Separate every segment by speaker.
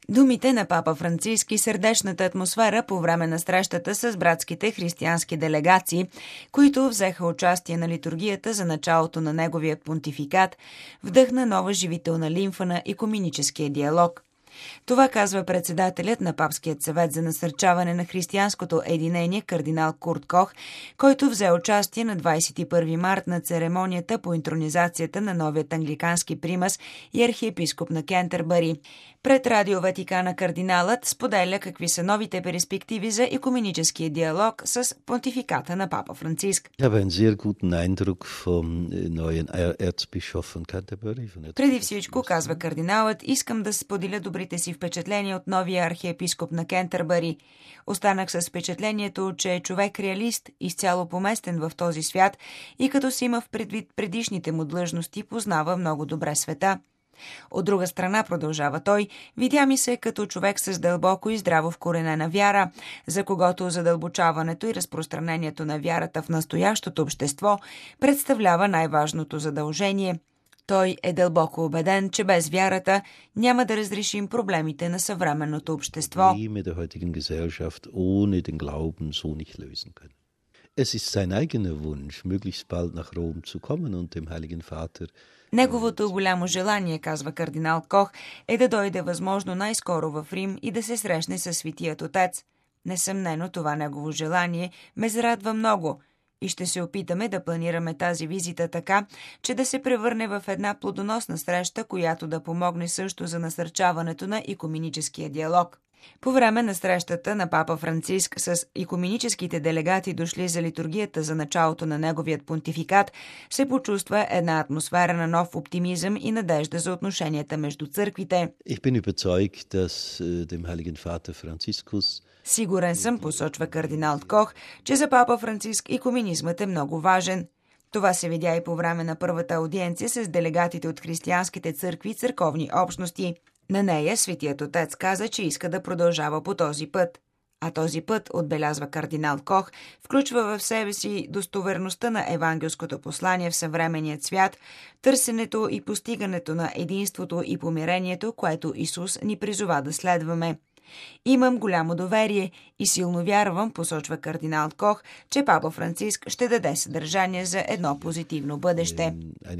Speaker 1: Думите на папа Франциск и сърдечната атмосфера по време на срещата с братските християнски делегации, които взеха участие на литургията за началото на неговия понтификат, вдъхна нова живителна лимфа на икуминическия диалог. Това казва председателят на Папският съвет за насърчаване на християнското единение кардинал Курт Кох, който взе участие на 21 март на церемонията по интронизацията на новият англикански примас и архиепископ на Кентербъри. Пред Радио Ватикана кардиналът споделя какви са новите перспективи за икуминическия диалог с понтификата на папа Франциск. Преди всичко, казва кардиналът, искам да споделя добрите си впечатления от новия архиепископ на Кентербъри. Останах с впечатлението, че е човек реалист, изцяло поместен в този свят и като си има в предвид предишните му длъжности, познава много добре света. От друга страна, продължава той, видя ми се като човек с дълбоко и здраво вкоренена вяра, за когото задълбочаването и разпространението на вярата в настоящото общество представлява най-важното задължение. Той е дълбоко убеден, че без вярата няма да разрешим проблемите на съвременното общество. Неговото голямо желание, казва кардинал Кох, е да дойде възможно най-скоро в Рим и да се срещне със Светият Отец. Несъмнено това негово желание ме зарадва много и ще се опитаме да планираме тази визита така, че да се превърне в една плодоносна среща, която да помогне също за насърчаването на икуминическия диалог. По време на срещата на папа Франциск с икуминическите делегати, дошли за литургията за началото на неговият понтификат, се почувства една атмосфера на нов оптимизъм и надежда за отношенията между църквите. Сигурен съм, посочва кардинал Кох, че за папа Франциск икуминизмът е много важен. Това се видя и по време на първата аудиенция с делегатите от християнските църкви и църковни общности. На нея Светият Отец каза, че иска да продължава по този път. А този път, отбелязва кардинал Кох, включва в себе си достоверността на евангелското послание в съвременният свят, търсенето и постигането на единството и помирението, което Исус ни призова да следваме. Имам голямо доверие и силно вярвам, посочва кардинал Кох, че папа Франциск ще даде съдържание за едно позитивно бъдеще.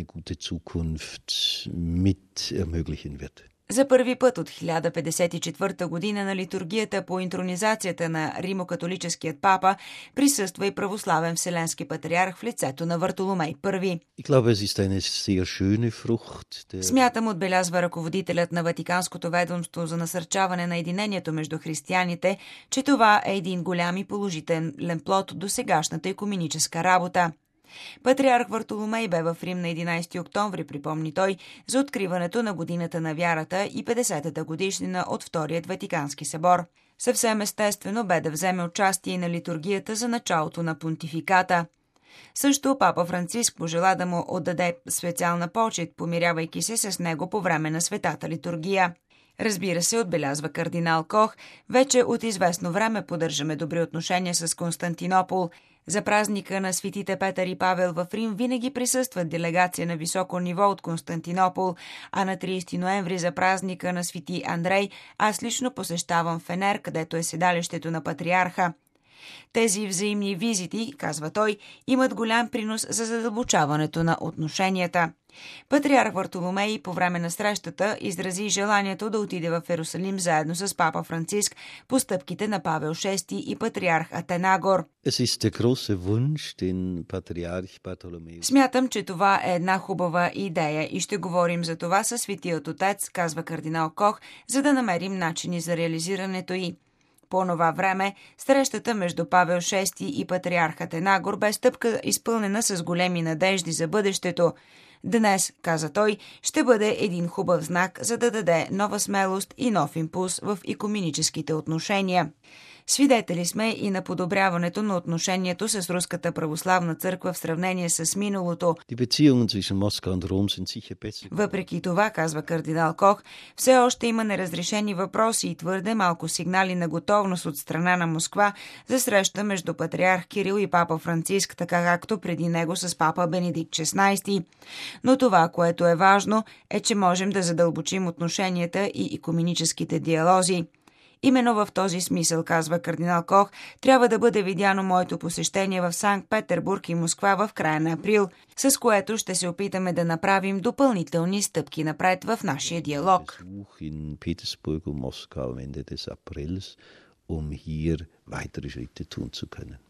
Speaker 1: За първи път от 1054 година на литургията по интронизацията на римокатолическият папа присъства и православен вселенски патриарх в лицето на Вартоломей I. Смятам, отбелязва ръководителят на Ватиканското ведомство за насърчаване на единението между християните, че това е един голям и положителен плод до сегашната икуминическа работа. Патриарх Вартоломей бе в Рим на 11 октомври, припомни той, за откриването на годината на вярата и 50-та годишнина от Вторият Ватикански събор. Съвсем естествено бе да вземе участие на литургията за началото на понтификата. Също папа Франциск пожела да му отдаде специална почит, помирявайки се с него по време на светата литургия. Разбира се, отбелязва кардинал Кох, вече от известно време поддържаме добри отношения с Константинопол. За празника на светите Петър и Павел в Рим винаги присъстват делегация на високо ниво от Константинопол, а на 30 ноември за празника на свети Андрей аз лично посещавам Фенер, където е седалището на патриарха. Тези взаимни визити, казва той, имат голям принос за задълбочаването на отношенията. Патриарх Вартоломей по време на срещата изрази желанието да отиде в Йерусалим заедно с папа Франциск по стъпките на Павел VI и патриарх Атенагор. Смятам, че това е една хубава идея и ще говорим за това със Светият Отец, казва кардинал Кох, за да намерим начини за реализирането й. По това време срещата между Павел VI и патриарх Атенагор бе стъпка изпълнена с големи надежди за бъдещето. Днес, каза той, ще бъде един хубав знак, за да даде нова смелост и нов импулс в икуминическите отношения. Свидетели сме и на подобряването на отношението с Руската православна църква в сравнение с миналото. Въпреки това, казва кардинал Кох, все още има неразрешени въпроси и твърде малко сигнали на готовност от страна на Москва за среща между патриарх Кирил и папа Франциск, така както преди него с папа Бенедикт XVI. Но това, което е важно, е, че можем да задълбочим отношенията и икуменическите диалози. Именно в този смисъл, казва кардинал Кох, трябва да бъде видяно моето посещение в Санкт-Петербург и Москва в края на април, с което ще се опитаме да направим допълнителни стъпки напред в нашия диалог.
Speaker 2: Petersburg und Moskau Ende des Aprils, hier weitere Schritte tun zu können.